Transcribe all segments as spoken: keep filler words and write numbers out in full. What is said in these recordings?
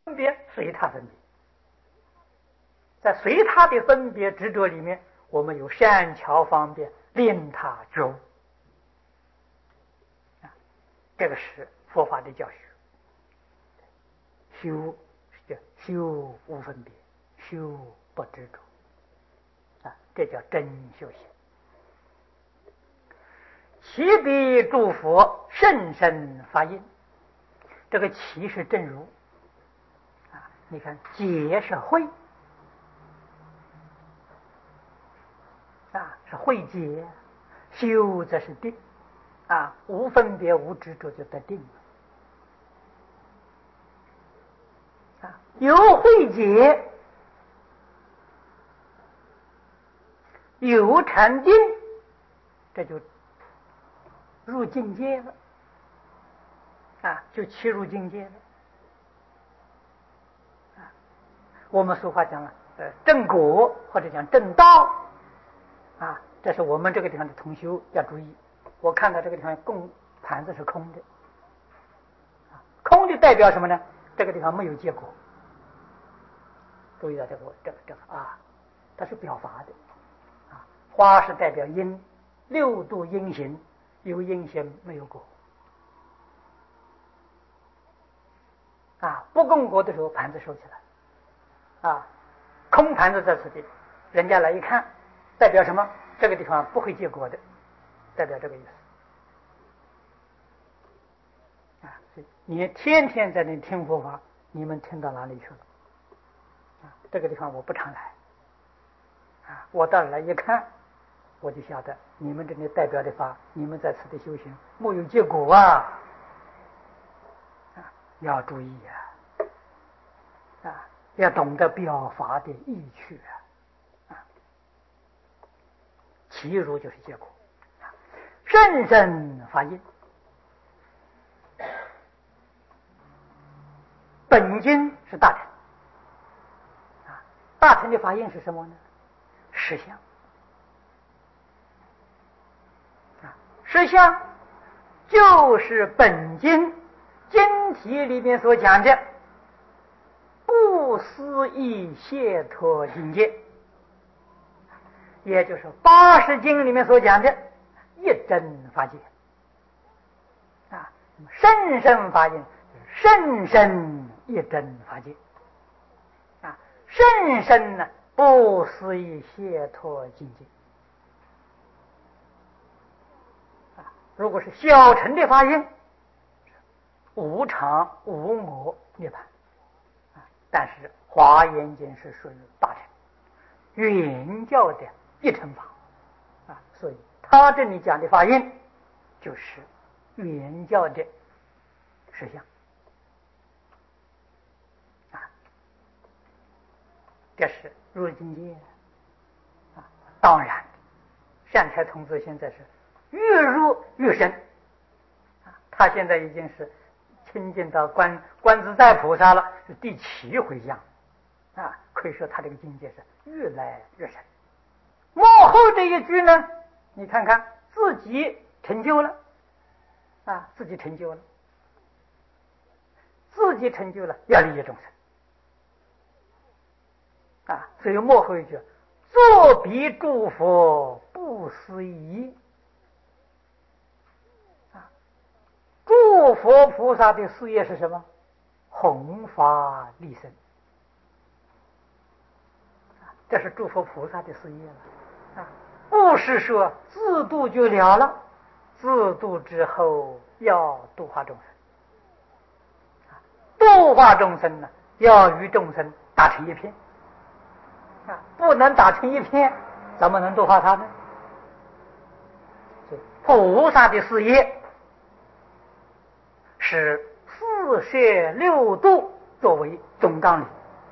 分别随他分别，在随他的分别执着里面，我们有善巧方便令他觉悟，这个是佛法的教学。修是叫修无分别，修不执着，啊，这叫真修行。其彼诸佛甚深发音，这个其是正如啊，你看解是慧啊，是慧解，修则是定啊，无分别无执着就得定了。有慧解，有禅定，这就入境界了啊，就切入境界了啊。我们俗话讲了，呃，正果或者讲正道啊，这是我们这个地方的同修要注意。我看到这个地方供盘子是空的，空的代表什么呢？这个地方没有结果。注意到这个这个这个啊，它是表法的啊。花是代表因，六度因行，有因行没有果啊。不供果的时候，盘子收起来啊。空盘子在此地，人家来一看，代表什么？这个地方不会结果的，代表这个意思啊。你天天在那听佛法，你们听到哪里去了？这个地方我不常来啊，我到来一看，我就晓得你们这里代表的法，你们在此的修行没有结果啊，啊，要注意啊，啊，要懂得表法的意趣啊，啊，其如就是结果，甚深发音，本经是大乘。大乘的法印是什么呢？实相啊，实相就是本经经题里面所讲的不思议解脱境界，也就是八识经里面所讲的一真法界啊，甚深法印，甚深一真法界。甚深呢，不思议解脱境界啊！如果是小乘的发音，无常无我涅槃啊，但是华严经是属于大乘原教的一乘法啊，所以他这里讲的发音就是原教的实相。这是入境界啊！当然，善财童子现在是越入越深啊！他现在已经是亲近到观观自在菩萨了，是第七回向啊！可以说他这个境界是越来越深。幕后这一句呢，你看看自己成就了啊，自己成就了，自己成就了，要利益众生。啊，所以末后一句，作彼诸佛不思议啊，诸佛菩萨的事业是什么？弘法利生啊，这是诸佛菩萨的事业了啊，不是说自度就了了，自度之后要度化众生啊，度化众生呢，要与众生打成一片。不能打成一片，怎么能度化他呢？菩萨的事业是四摄六度作为总纲领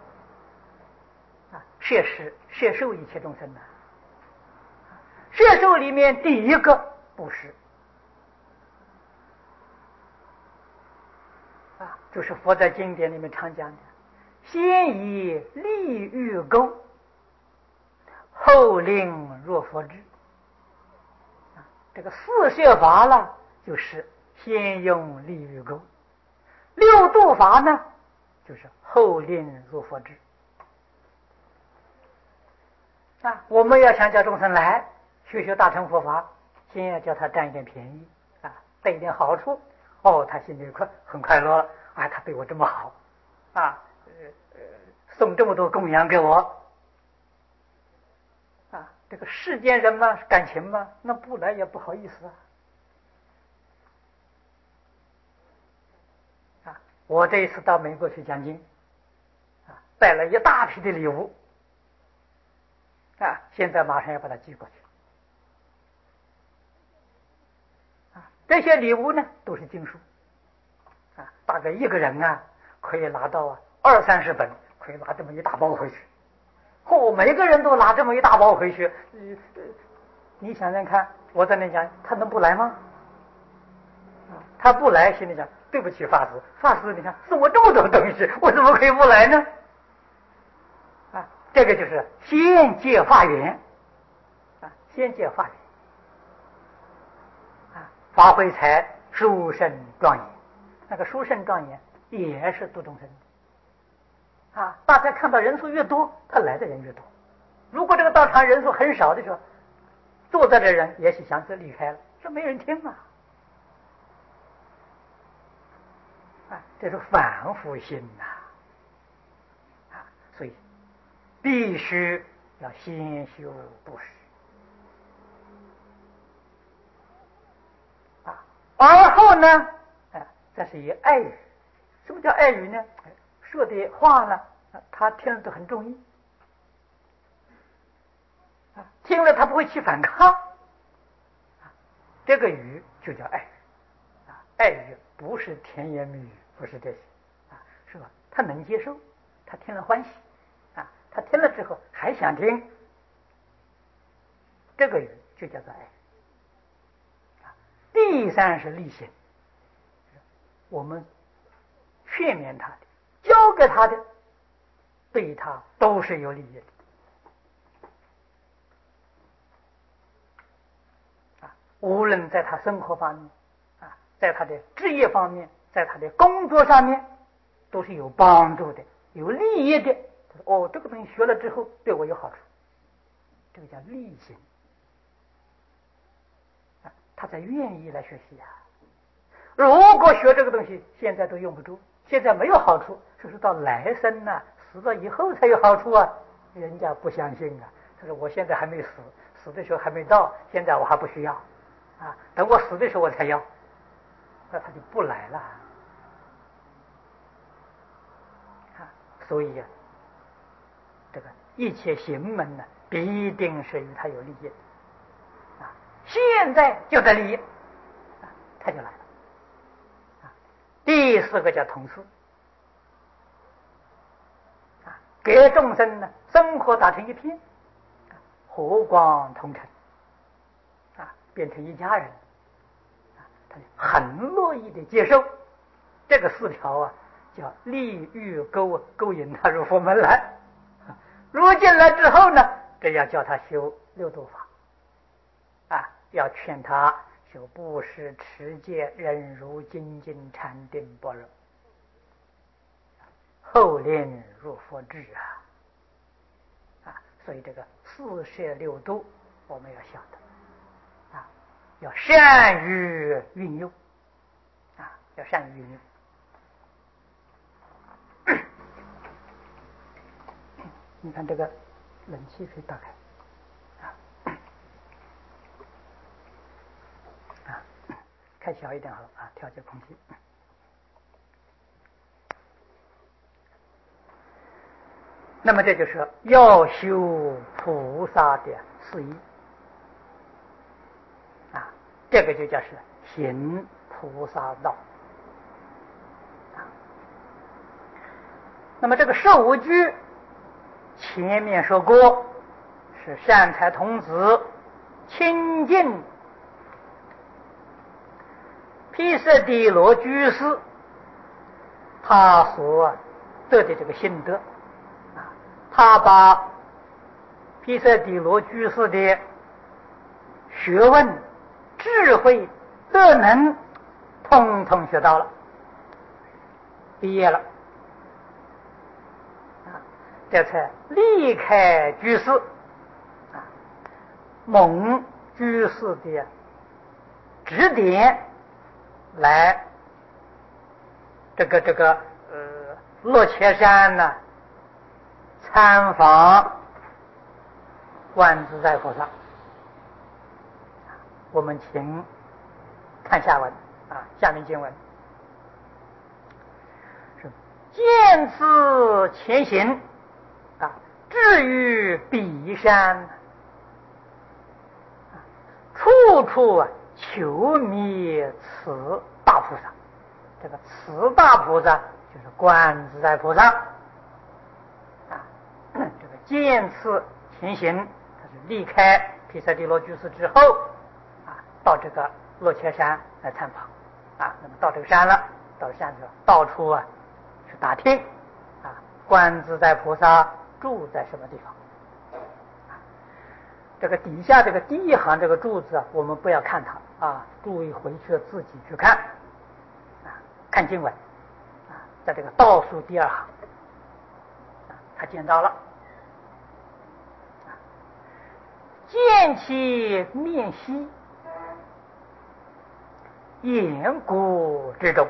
啊，摄施摄受一切众生呢。摄受里面第一个布施啊，就是佛在经典里面常讲的，先以利欲钩，后令若佛智啊，这个四摄法了，就是先用利欲钩；六度法呢， 就是后令入佛智啊。我们要想叫众生来学学大乘佛法，先要叫他占一点便宜啊，得一点好处。哦，他心里快很快乐了啊，他对我这么好啊，呃呃，送这么多供养给我啊，这个世间人嘛，感情嘛，那不来也不好意思啊。啊，我这一次到美国去讲经啊，带了一大批的礼物啊，现在马上要把它寄过去啊。这些礼物呢，都是经书啊，大概一个人啊可以拿到啊二三十本，可以拿这么一大包回去。哦，每个人都拿这么一大包回去，呃呃、你想想看，我在那讲，他能不来吗？啊，他不来，心里想对不起法师，法师你看送我这么多东西，我怎么可以不来呢？啊，这个就是先借法缘啊，先借法缘啊，发挥才殊胜庄严，那个殊胜庄严也是度众生的啊。大家看到人数越多，他来的人越多。如果这个道场人数很少的时候，坐在的人也许想着离开了，这没人听啊。啊，这是反复心呐、啊，啊，所以必须要先修布施啊，而后呢，啊，这是以爱语。什么叫爱语呢？说的话呢，他听了都很中意啊，听了他不会去反抗啊，这个语就叫爱语啊。爱语不是甜言蜜语，不是这些啊，是吧？他能接受，他听了欢喜啊，他听了之后还想听，这个语就叫做爱啊。第三是利行，我们劝勉他的，教给他的，对他都是有利益的啊。无论在他生活方面啊，在他的职业方面，在他的工作上面，都是有帮助的，有利益的。哦，这个东西学了之后对我有好处，这个叫利行啊，他才愿意来学习啊。如果学这个东西现在都用不住，现在没有好处，就是到来生呢、啊，死了以后才有好处啊，人家不相信啊。他说我现在还没死，死的时候还没到，现在我还不需要啊，等我死的时候我才要，那他就不来了啊。所以啊，这个一切行门呢，必定是与他有利益的啊。现在就得利益啊，他就来了。第四个叫同事啊，给众生呢生活打成一片，和光同尘啊，变成一家人啊，他很乐意的接受这个四条啊，叫利欲勾勾引他入佛门来。入进来之后呢，这要叫他修六度法啊，要劝他修布施、持戒、忍辱、精进、禅定、般若，后令入佛智啊！啊，所以这个四摄六度我们要晓得啊，要善于运用啊，要善于运用。你看这个冷气可以打开啊，啊，开小一点好了啊，调节空气。那么这就是要修菩萨的事宜啊，这个就叫是行菩萨道啊。那么这个十五句前面说过，是善财童子亲近毗舍地罗居士他所得的这个心得啊，他把毗舍地罗居士的学问、智慧、德能，统统学到了，毕业了这才离开居士啊，蒙居士的指点来这个这个呃落切山呢参访观自在菩萨。我们请看下文啊，下面经文是见此前行啊，至于彼山，处处求觅此大菩萨。这个此大菩萨就是观自在菩萨啊。这个见此前行，他是离开毗舍离罗居士之后啊，到这个落切山来参访啊。那么到这个山了，到山上到处啊去打听啊，观自在菩萨住在什么地方。这个底下这个第一行这个柱子啊，我们不要看它啊，注意回去自己去看啊，看经文啊，在这个倒数第二行啊，他见到了啊，见其面兮，岩谷之中，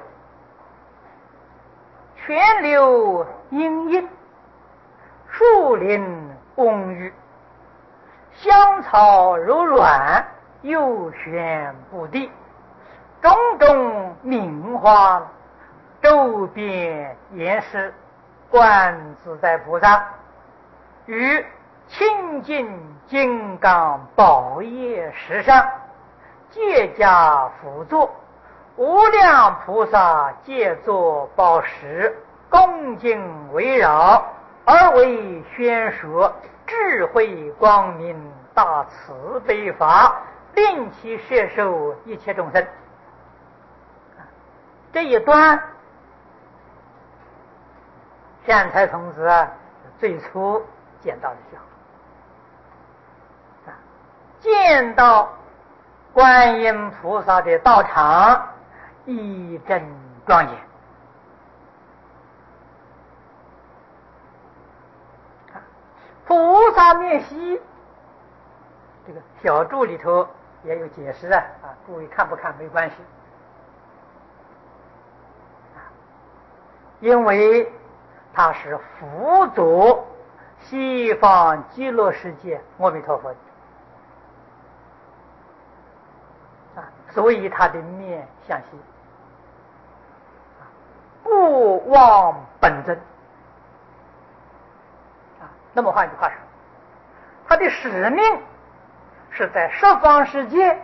泉流阴阴，树林蓊郁，香草柔软，幽玄不地，种种名花，周边严实，观自在菩萨于清净金刚宝业石上，皆加辅佐，无量菩萨皆作宝石，恭敬围绕，而为宣说智慧光明大慈悲法，令其摄受一切众生。这一段善财童子啊，最初见到的时候啊，见到观音菩萨的道场一真庄严，菩萨面兮，这个小注里头也有解释啊，啊，注意看不看没关系，因为它是辅佐西方极乐世界阿弥陀佛啊，所以它的面向西，不忘本真啊。那么换句话说，他的使命是在十方世界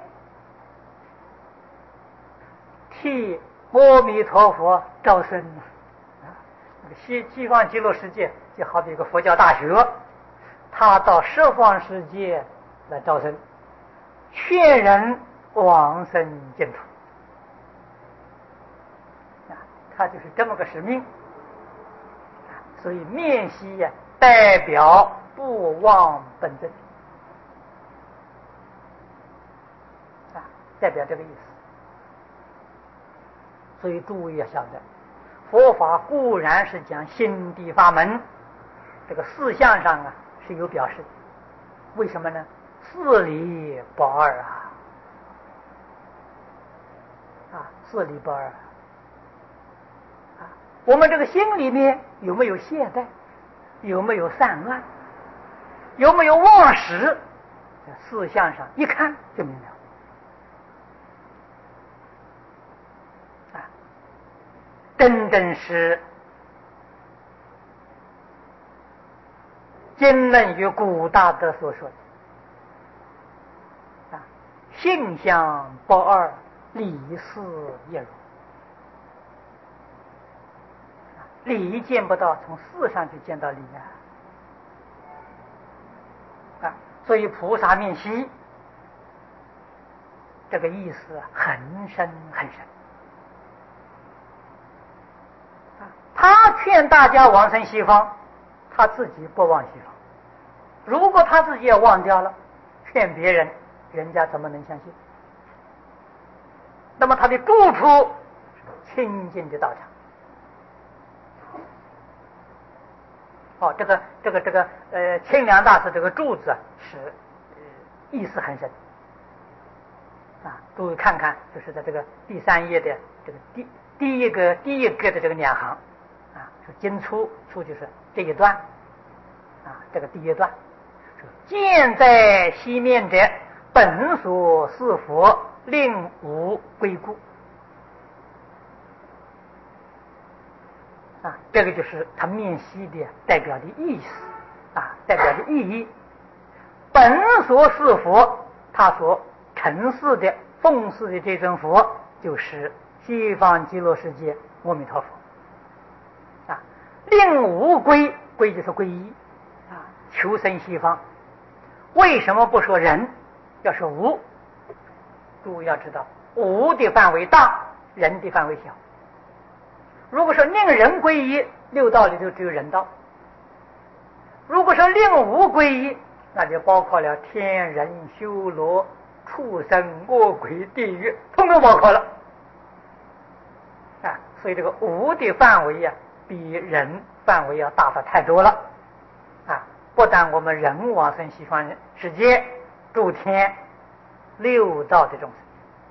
替阿弥陀佛招生啊。西西方极乐世界就好比一个佛教大学，他到十方世界来招生，劝人往生净土啊，他就是这么个使命。所以面西呀、啊，代表不忘本真啊，代表这个意思。所以诸位要晓得，佛法固然是讲心地法门，这个事项上啊是有表示。为什么呢？四理不二啊，啊，四理不二啊。我们这个心里面有没有懈怠，有没有散乱，有没有妄识，在事项上一看就明了啊，真正是经论与古大德所说的啊，性相不二，理事一如。理见不到，从事上就见到理啊！啊，所以菩萨面西这个意思很深很深啊！他劝大家往生西方，他自己不往西方。如果他自己也忘掉了，劝别人，人家怎么能相信？那么他的住处是清净的道场。 哦，这个这个这个呃，清凉大师这个注字是呃意思很深啊。诸位看看，就是在这个第三页的这个第第一个第一个的这个两行啊，是经出出就是这一段啊，这个第一段，见在西面者，本所是佛，令无归故。啊，这个就是它面西的代表的意思啊，代表的意义。本所是佛，他所承事的奉事的这尊佛，就是西方极乐世界阿弥陀佛啊。令无归，归就是皈依啊，求生西方。为什么不说人，要说无？诸位要知道，无的范围大，人的范围小。如果说令人归依，六道里头只有人道；如果说令无归依，那就包括了天人、修罗、畜生、魔鬼、地狱，通通包括了啊。所以这个无的范围呀、啊，比人范围要大得太多了啊！不但我们人往生西方世界，诸天六道的众生。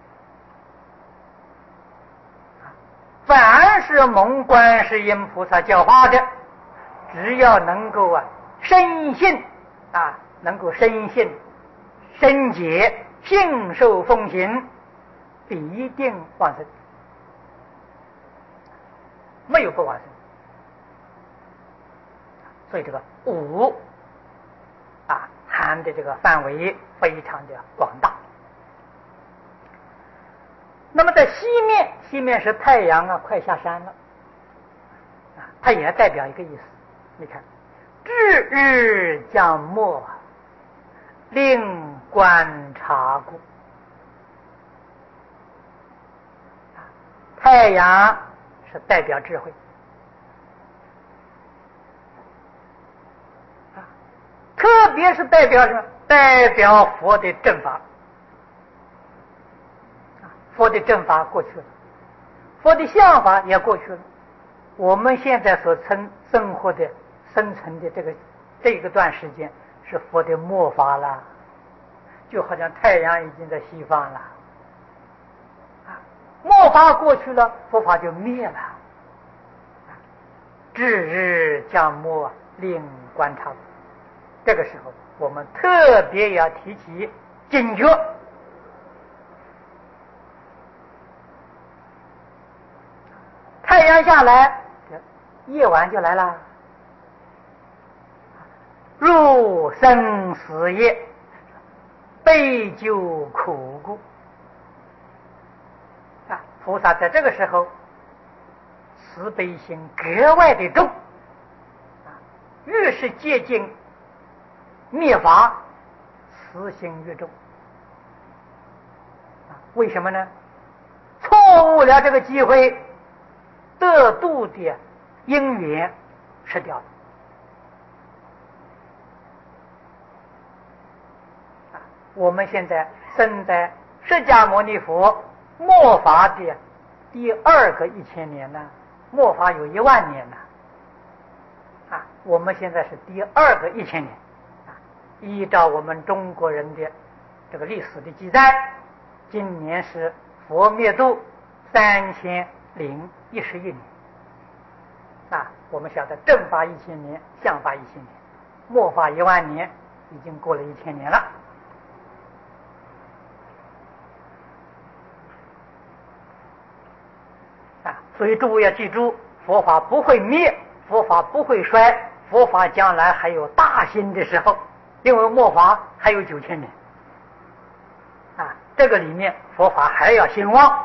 凡是蒙观世音菩萨教化的，只要能够啊深信啊，能够深信、深解、信受奉行，必定往生，没有不往生。所以这个五啊含的这个范围非常的广大。那么在西面，西面是太阳啊快下山了啊，它也代表一个意思。你看，至日将没，令观察故。太阳是代表智慧啊，特别是代表什么？代表佛的正法。佛的正法过去了，佛的相法也过去了。我们现在所生生活的、生存的这个这个段时间，是佛的末法了，就好像太阳已经在西方了。啊，末法过去了，佛法就灭了。至日将没，令观察。这个时候，我们特别要提起警觉。太阳下来，夜晚就来了。入生死夜，悲救苦故。啊，菩萨在这个时候慈悲心格外的重，啊，越是接近灭法，慈心越重。啊，为什么呢？错误了这个机会，得度的因缘失掉了。啊，我们现在生在释迦牟尼佛末法的第二个一千年呢，末法有一万年呢。啊，我们现在是第二个一千年。啊，依照我们中国人的这个历史的记载，今年是佛灭度三千零一十一年。啊，我们晓得正法一千年，相法一千年，末法一万年，已经过了一千年了。啊，所以诸位要记住，佛法不会灭，佛法不会衰，佛法将来还有大兴的时候，因为末法还有九千年。啊，这个里面佛法还要兴旺。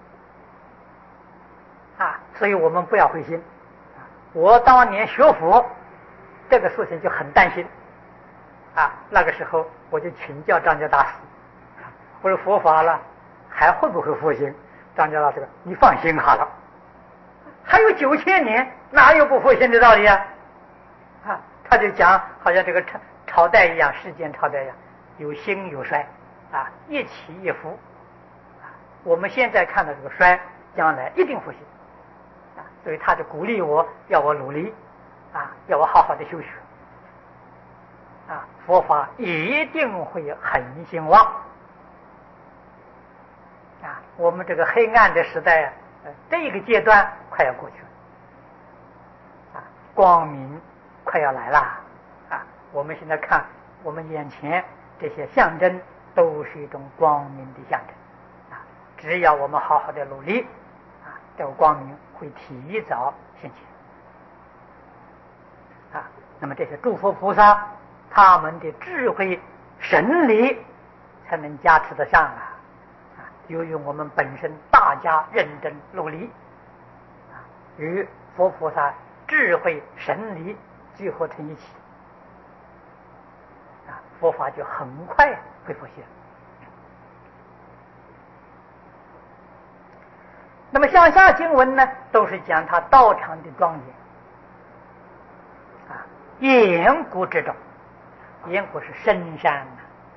啊，所以我们不要灰心。我当年学佛，这个事情就很担心。啊，那个时候我就请教张家大师，我说佛法了还会不会复兴？张家大师说你放心好了，还有九千年，哪有不复兴的道理啊？啊，他就讲好像这个朝朝代一样，世间朝代一样，有兴有衰，啊，一起一伏。啊，我们现在看到这个衰，将来一定复兴。啊，所以他就鼓励我，要我努力。 啊，要我好好的修学啊，佛法一定会很兴旺啊！我们这个黑暗的时代啊，这个阶段快要过去了啊，光明快要来了啊！我们现在看我们眼前这些象征，都是一种光明的象征啊！只要我们好好的努力啊，这个光明会提早现前啊！那么这些诸佛菩萨，他们的智慧神力才能加持得上啊！啊，由于我们本身大家认真努力啊，与佛菩萨智慧神力聚合成一起啊，佛法就很快会复现。那么向下经文呢，都是讲他道场的庄严啊，岩谷之中。岩谷是深山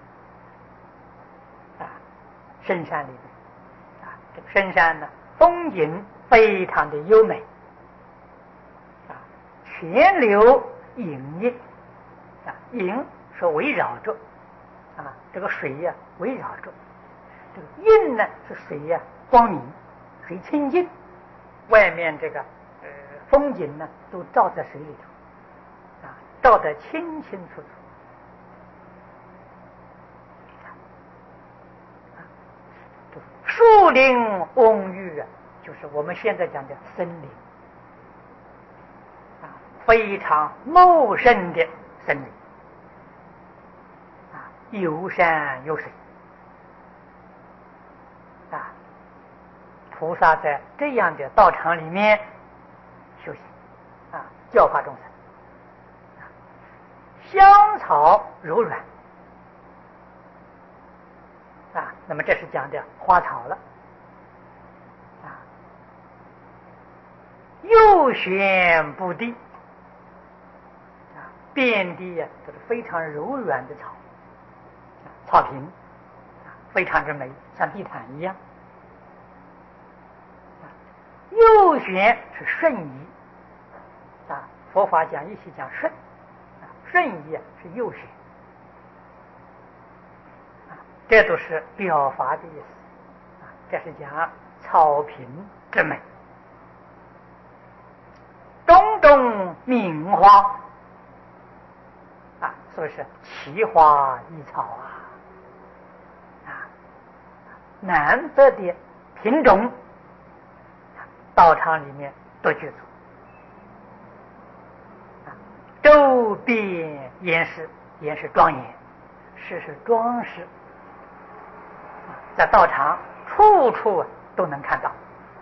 呐，啊，深山里面啊，这个深山呢，风景非常的优美啊，泉流隐隐啊，隐是围绕着啊，这个水呀、啊、围绕着，这个印呢是水呀、啊、光明，很清净，外面这个呃风景呢都照在水里头啊，照得清清楚楚。树林蓊郁啊，就是我们现在讲的森林啊，非常茂盛的森林啊，有山有水啊，菩萨在这样的道场里面修行啊，教化众生啊，香草柔软啊，那么这是讲的花草了啊，右旋不地啊，遍地呀、啊、都是非常柔软的草，啊、草坪啊，非常之美，像地毯一样。啊、右旋是顺移啊，佛法讲一起讲顺啊，顺移啊是右旋。这都是表法的意思啊，这是讲草坪之美，种种名花啊，所以是奇花异草啊，啊，难得的品种，道场里面都具足啊，周边严饰，严是庄严，饰是装饰。在道场处处都能看到，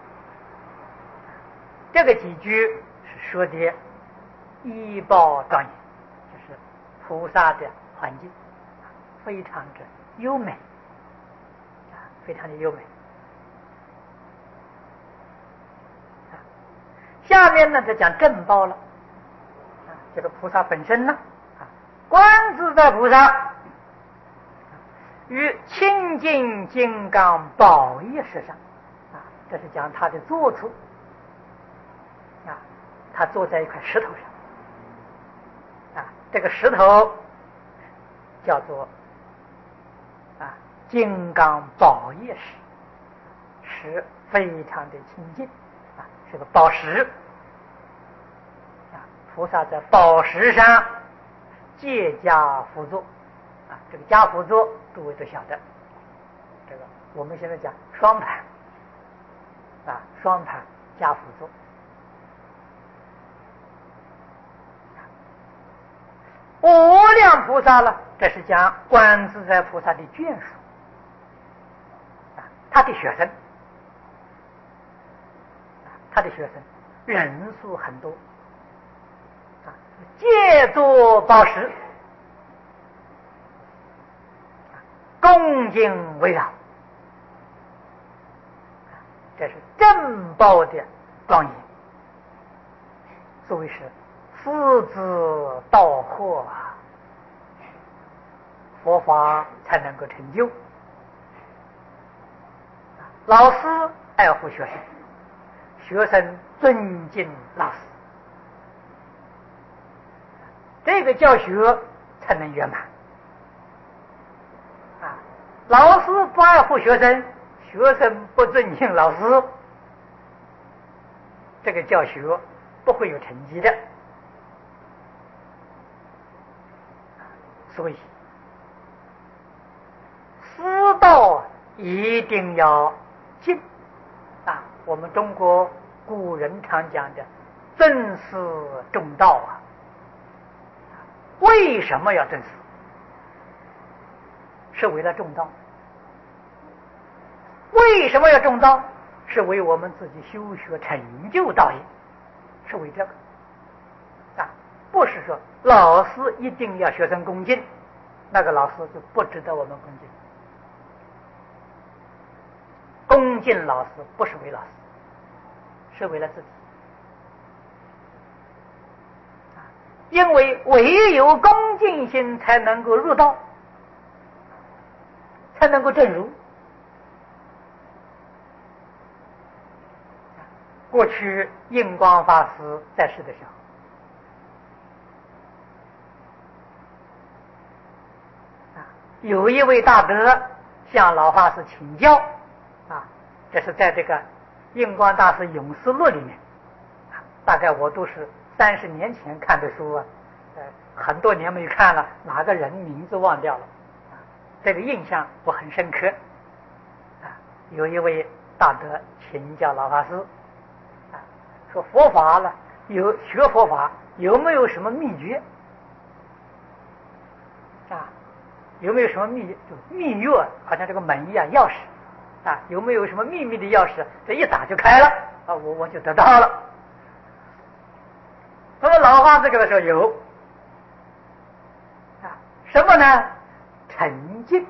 这个几句是说的依报庄严，就是菩萨的环境非常之优美啊，非常的优美。下面呢就讲正报了啊，这个菩萨本身呢啊，观自在菩萨于清净金刚宝业石上啊，这是讲他的坐处啊，他坐在一块石头上啊，这个石头叫做啊金刚宝业石，石非常的清净啊，是个宝石啊，菩萨在宝石上借家趺坐啊，这个家趺坐诸位都晓得，这个我们现在讲双盘啊，双盘家趺坐。无量菩萨了，这是讲观自在菩萨的眷属啊，他的学生啊，他的学生人数很多啊，借作宝石，恭敬围绕，这是正报的庄严，所谓是父子道合啊，佛法才能够成就。老师爱护学生，学生尊敬老师这个教学才能圆满。啊，老师不爱护学生，学生不尊敬老师，这个教学不会有成绩的。所以师道一定要敬啊！我们中国古人常讲的尊师重道啊。为什么要尊师？是为了重道。为什么要重道？是为我们自己修学成就道业，是为这个啊，不是说老师一定要学生恭敬，那个老师就不值得我们恭敬。恭敬老师不是为老师，是为了自己。因为唯有恭敬心才能够入道，才能够证如。过去印光法师在世的时候，有一位大德向老法师请教啊，这是在这个印光大师永思录里面，大概我都是三十年前看的书啊，呃，很多年没看了，哪个人名字忘掉了，啊，这个印象我很深刻。啊，有一位大德请教老法师，啊，说佛法了，有学佛法有没有什么秘诀？啊，有没有什么秘就秘钥？好像这个门一样钥匙，啊，有没有什么秘密的钥匙？这一打就开了，啊，我我就得到了。那么老法师给他说有啊，什么呢？沉静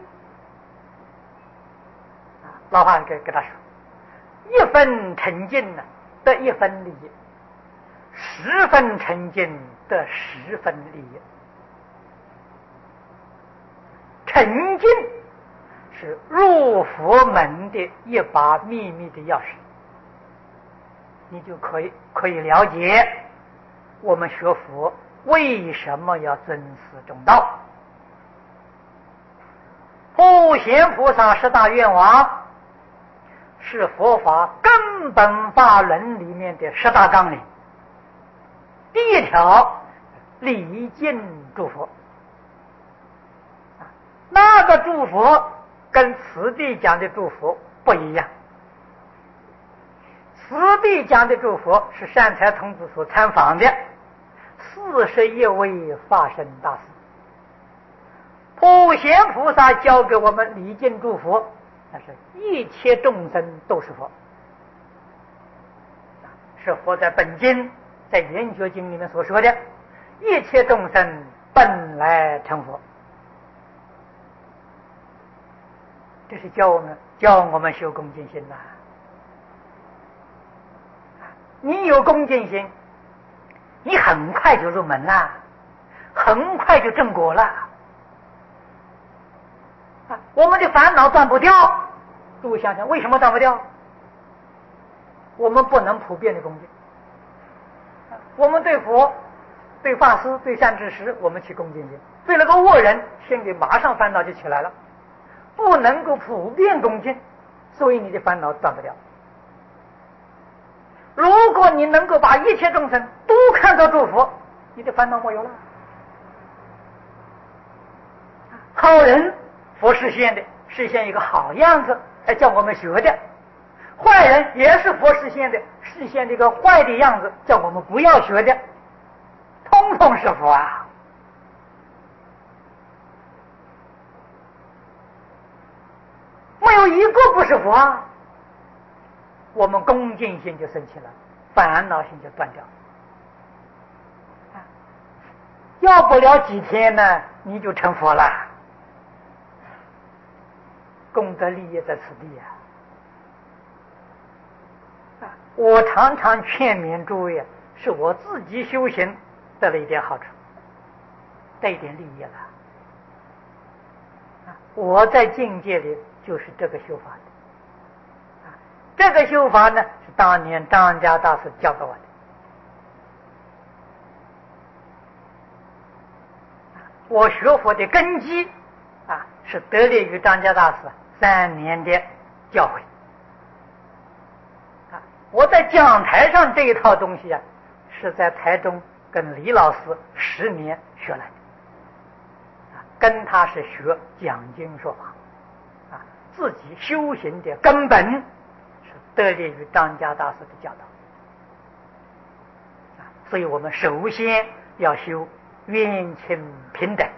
啊，老法师给给他说，一分沉静呢得一分利益，十分沉静得十分利益。沉静是入佛门的一把秘密的钥匙，你就可以可以了解我们学佛为什么要尊师重道。普贤菩萨十大愿望是佛法根本法论里面的十大纲领。第一条，礼敬诸佛。那个祝福跟此地讲的祝福不一样。此地讲的祝福是善财童子所参访的四十一位法身大士，普贤菩萨教给我们礼敬祝福，但是一切众生都是佛，是佛在本经在圆觉经里面所说的，一切众生本来成佛。这是教我们教我们修恭敬心呐、啊。你有恭敬心，你很快就入门了，很快就正果了。啊，我们的烦恼断不掉，诸位想想，为什么断不掉？我们不能普遍的恭敬。我们对佛、对法师、对善知识，我们起恭敬心；对那个恶人，心里马上烦恼就起来了。不能够普遍恭敬，所以你的烦恼断不了。如果你能够把一切众生都看作祝福，你的烦恼没有了。好人佛实现的，实现一个好样子，来叫我们学的；坏人也是佛实现的，实现这个坏的样子，叫我们不要学的，通通是佛啊。没有一个不是佛啊！我们恭敬心就升起了，烦恼心就断掉了。要不了几天呢，你就成佛了。功德利益在此地啊！我常常劝勉诸位，是我自己修行得了一点好处，得一点利益了。我在境界里就是这个修法的，啊，这个修法呢是当年张家大师教给我的。 我学佛的根基啊，是得力于张家大师三年的教诲啊。我在讲台上这一套东西啊，是在台中跟李老师十年学来的啊，跟他是学讲经说法啊，自己修行的根本是得力于张家大师的教导啊。所以我们首先要修冤亲平等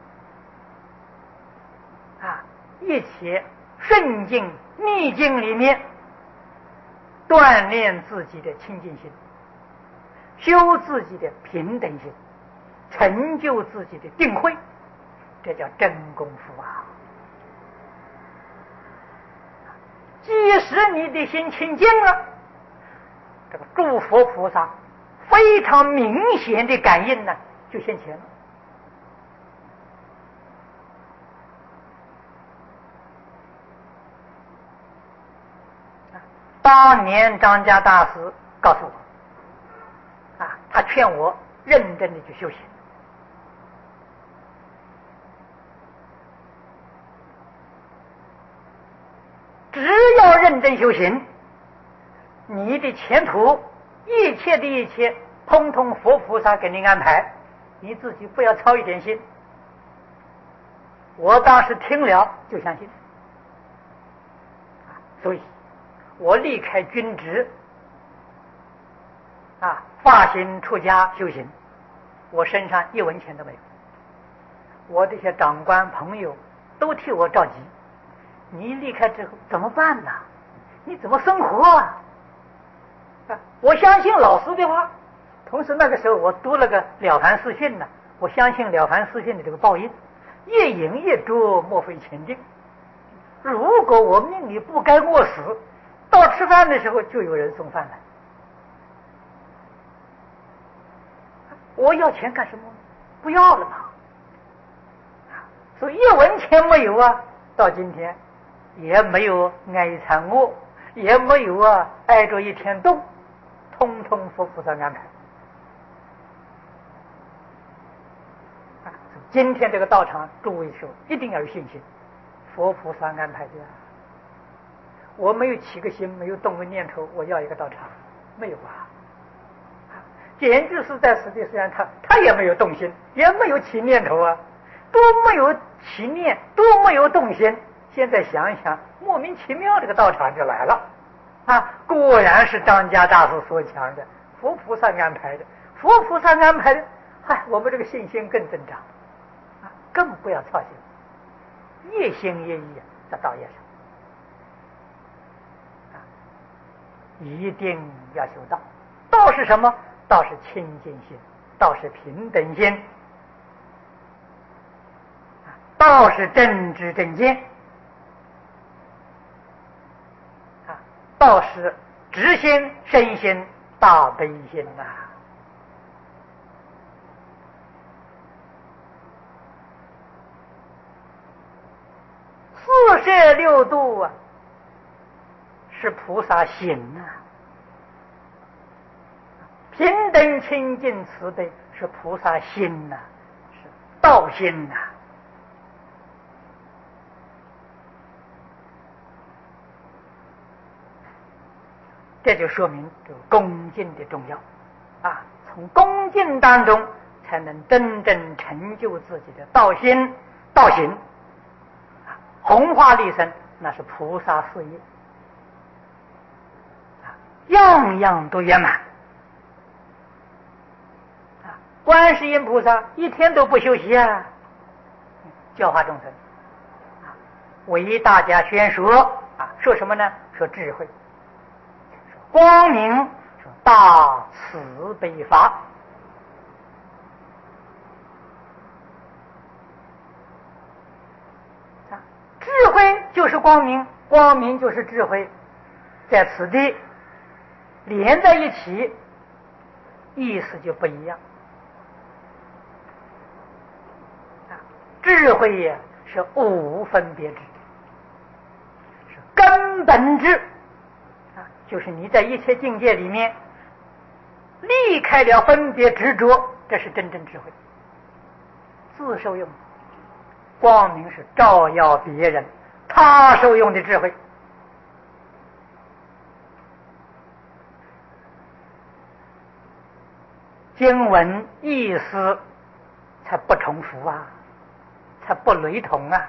啊，一起顺境逆境里面锻炼自己的清净心，修自己的平等心，成就自己的定慧，这叫真功夫啊！即使你的心清净了，这个诸佛菩萨非常明显的感应呢，就现前了。当年张家大师告诉我啊，他劝我认真的去修行。只要认真修行，你的前途一切的一切通通佛菩萨给你安排，你自己不要操一点心。我当时听了就相信，所以我离开军职啊，发心出家修行，我身上一文钱都没有。我这些长官朋友都替我着急，你离开之后怎么办呢？你怎么生活啊？啊，我相信老师的话，同时那个时候我读了个《了凡四训》呢，我相信《了凡四训》的这个报应，越饮越浊，莫非前进。如果我命里不该饿死，到吃饭的时候就有人送饭来，我要钱干什么？不要了嘛。所以一文钱没有啊，到今天也没有挨一餐饿，也没有啊挨着一天冻，通通佛菩萨安排。啊，今天这个道场，诸位说一定要有信心，佛菩萨安排的。我没有起个心，没有动个念头，我要一个道场，没有啊。简直是在此地，虽然他他也没有动心，也没有起念头啊，多没有起念，多没有动心。现在想一想，莫名其妙这个道场就来了啊！果然是张家大师所讲的，佛菩萨安排的，佛菩萨安排的，嗨，我们这个信心更增长啊，更不要操心，一心一意在道业上。一定要修道，道是什么？道是清净心，道是平等心，道是正知正见，啊，道是直心、身心、大悲心呐、啊。四摄六度啊，是菩萨心呐、啊。平等清净慈悲是菩萨心呐、啊，是道心呐、啊。这就说明这个恭敬的重要啊！从恭敬当中才能真正成就自己的道心、道行啊！弘化利生那是菩萨事业啊，样样都圆满啊！观世音菩萨一天都不休息啊，教化众生啊，为大家宣说啊，说什么呢？说智慧。光明说大慈悲法啊，智慧就是光明，光明就是智慧，在此地连在一起，意思就不一样啊。智慧呀是无分别智，是根本智。就是你在一切境界里面离开了分别执着，这是真正智慧。 自受用，光明是照耀别人，他受用的智慧。经文意思才不重复啊，才不雷同啊！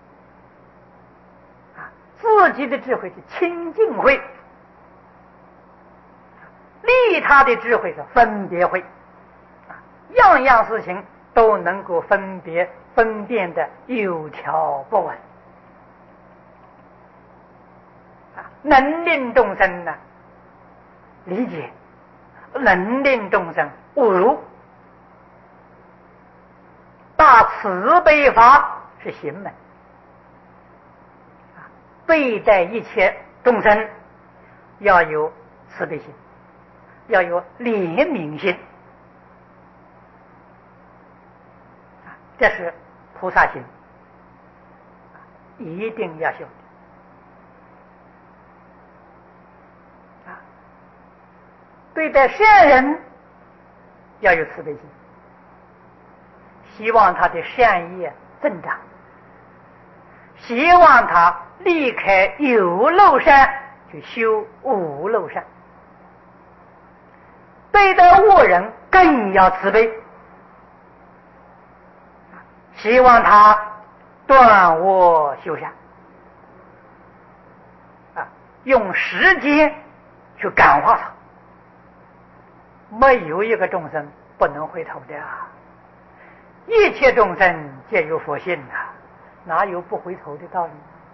啊，自己的智慧是清净慧，利他的智慧是分别慧，啊，样样事情都能够分别分辨的有条不紊，啊，能令众生呢理解，能令众生悟入。大慈悲法是行门，对待一切众生要有慈悲心，要有怜悯心，这是菩萨心，一定要修的。啊，对待善人要有慈悲心，希望他的善业增长，希望他离开有漏善去修无漏善。对待恶人更要慈悲，希望他断恶修善，啊，用时间去感化他。没有一个众生不能回头的啊！一切众生皆有佛性啊，哪有不回头的道理？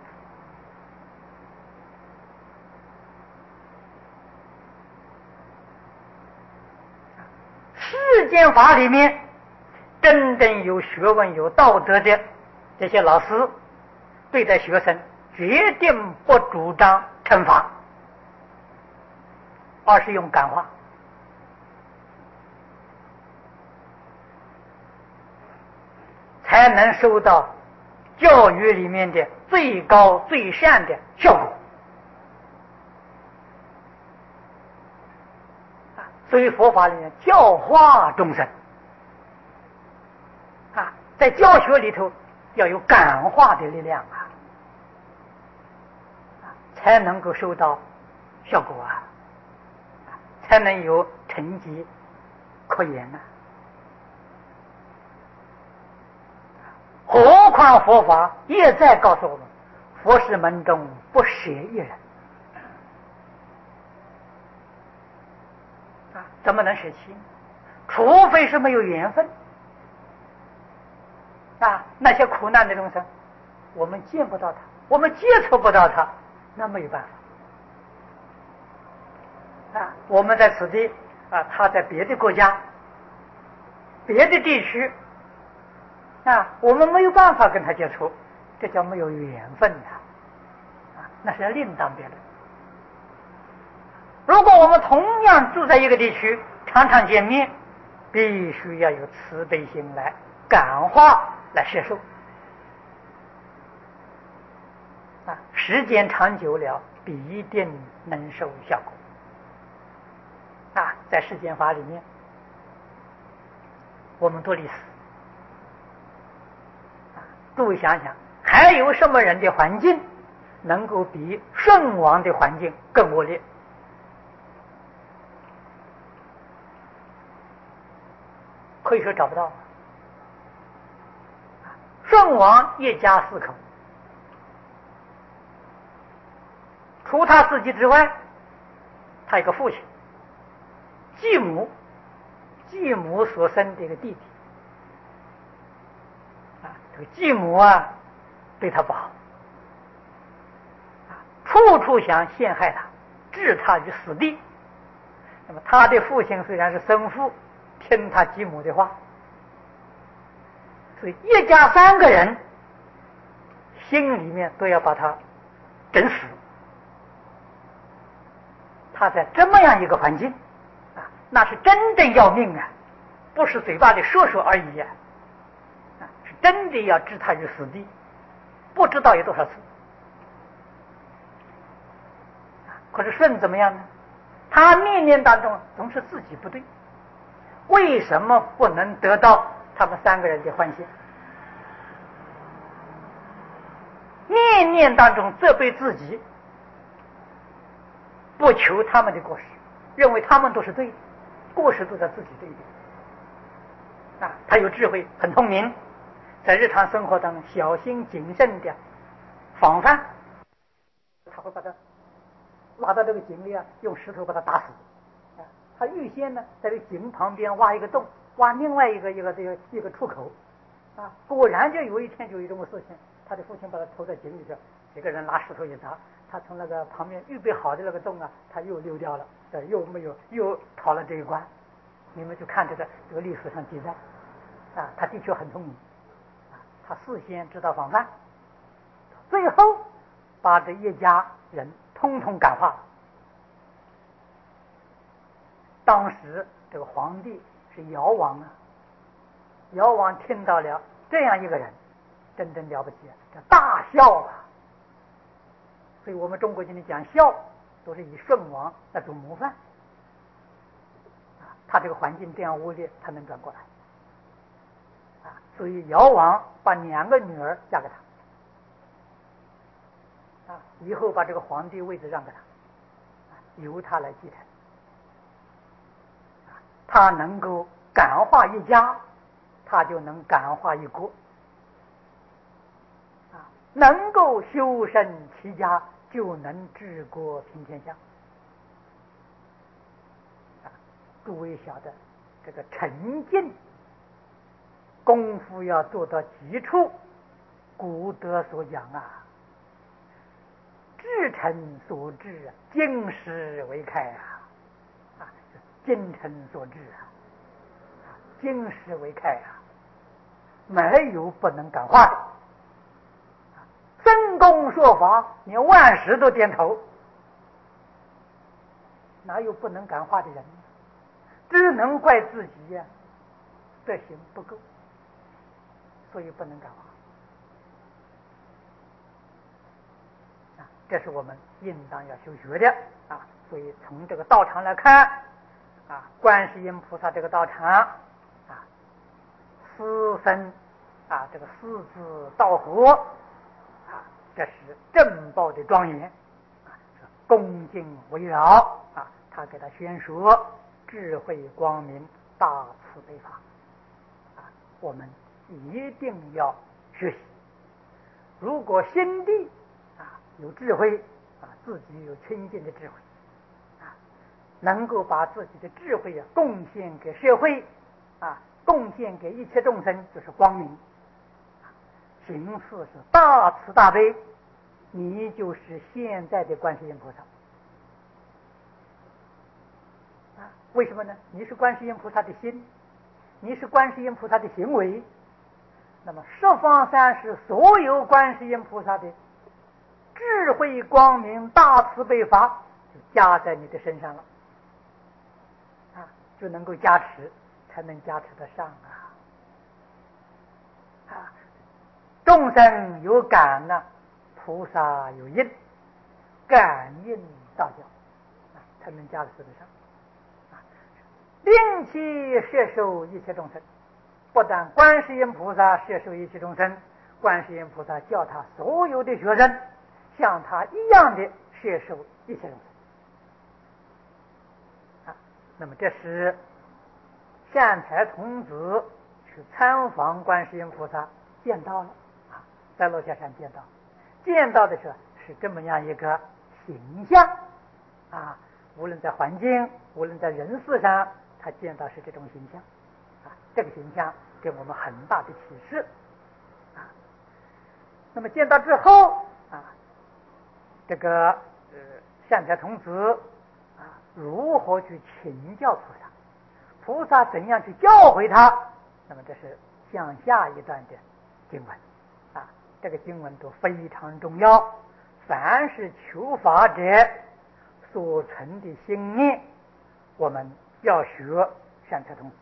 世间法里面，真正有学问、有道德的这些老师，对待学生决定不主张惩罚，而是用感化。才能收到教育里面的最高最善的效果。所以佛法里面教化众生啊，在教学里头要有感化的力量啊，才能够收到效果啊，才能有成绩可言啊。何况佛法也在告诉我们，佛事门中不舍一人啊，怎么能舍弃？除非是没有缘分啊，那些苦难的众生，我们见不到他，我们接触不到他，那没有办法啊。我们在此地啊，他在别的国家、别的地区。啊，我们没有办法跟他接触，这叫没有缘分的啊，那是另当别论。如果我们同样住在一个地区，常常见面，必须要有慈悲心来感化，来摄受啊，时间长久了，必定能收效果啊。在世间法里面，我们读历史。诸位想想，还有什么人的环境能够比圣王的环境更恶劣？可以说找不到。圣王一家四口，除他自己之外，他有个父亲，继母，继母所生的一个弟弟。继母啊，对他不好，处处想陷害他，置他于死地。那么他的父亲虽然是生父，听他继母的话，所以一家三个人心里面都要把他整死。他在这么样一个环境啊，那是真正要命啊，不是嘴巴里说说而已啊。真的要置他于死地，不知道有多少次。可是舜怎么样呢？他念念当中总是自己不对，为什么不能得到他们三个人的欢心，念念当中责备自己，不求他们的过失，认为他们都是对的，过失都在自己这一边。啊，他有智慧，很聪明，在日常生活当中小心谨慎的防范，他会把他拉到这个井里啊，用石头把他打死。啊，他预先呢在这个井旁边挖一个洞，挖另外一个一个这个一个出口。啊，果然就有一天就有这么事情，他的父亲把他投在井里去，几个人拿石头一砸，他从那个旁边预备好的那个洞啊，他又溜掉了，又没有又逃了这一关。你们去看这个这个历史上记载，啊，他的确很聪明，啊，他事先知道防范，最后把这一家人通通感化。当时这个皇帝是尧王啊，尧王听到了这样一个人，真正了不起，叫大孝啊。所以我们中国今天讲孝，都是以舜王来做模范。他这个环境这样恶劣，他能转过来啊！所以尧王把两个女儿嫁给他啊，以后把这个皇帝位置让给他，由他来继承。啊，他能够感化一家，他就能感化一国。啊，能够修身齐家，就能治国平天下。诸位晓得，这个沉静功夫要做到极处。古德所讲啊，至诚所至，经世为开啊，啊，精诚所至啊，经世为开啊，没有不能感化的。真功说法，连万事都点头，哪有不能感化的人呢？只能怪自己呀、啊，德行不够，所以不能感化。啊，这是我们应当要修学的啊。所以从这个道场来看，啊，观世音菩萨这个道场啊，师生啊，这个狮子道合啊，这是正报的庄严啊，恭敬围绕啊，他给他宣说智慧光明大慈悲法啊，我们一定要学习。如果心地啊有智慧啊，自己有清净的智慧啊，能够把自己的智慧啊贡献给社会啊，贡献给一切众生，就是光明。行事是大慈大悲，你就是现在的观世音菩萨。为什么呢？你是观世音菩萨的心，你是观世音菩萨的行为，那么十方三世所有观世音菩萨的智慧光明大慈悲法就加在你的身上了啊，就能够加持，才能加持得上啊啊！众生有感呢、啊，菩萨有应，感应道教啊，才能加持得上。令其摄受一切众生，不但观世音菩萨摄受一切众生，观世音菩萨叫他所有的学生像他一样的摄受一切众生啊。那么这是善财童子去参访观世音菩萨见到了啊，在落下山见到，见到的时候是这么样一个形象啊，无论在环境，无论在人事上。他见到是这种形象啊，这个形象给我们很大的启示啊。那么见到之后啊，这个呃善财童子啊，如何去请教菩萨，菩萨怎样去教诲他，那么这是向下一段的经文啊，这个经文都非常重要。凡是求法者所存的心念，我们要学善财童子，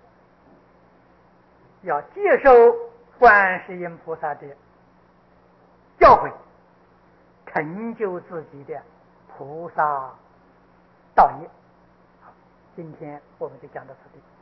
要接受观世音菩萨的教诲，成就自己的菩萨道业。好，今天我们就讲到此地。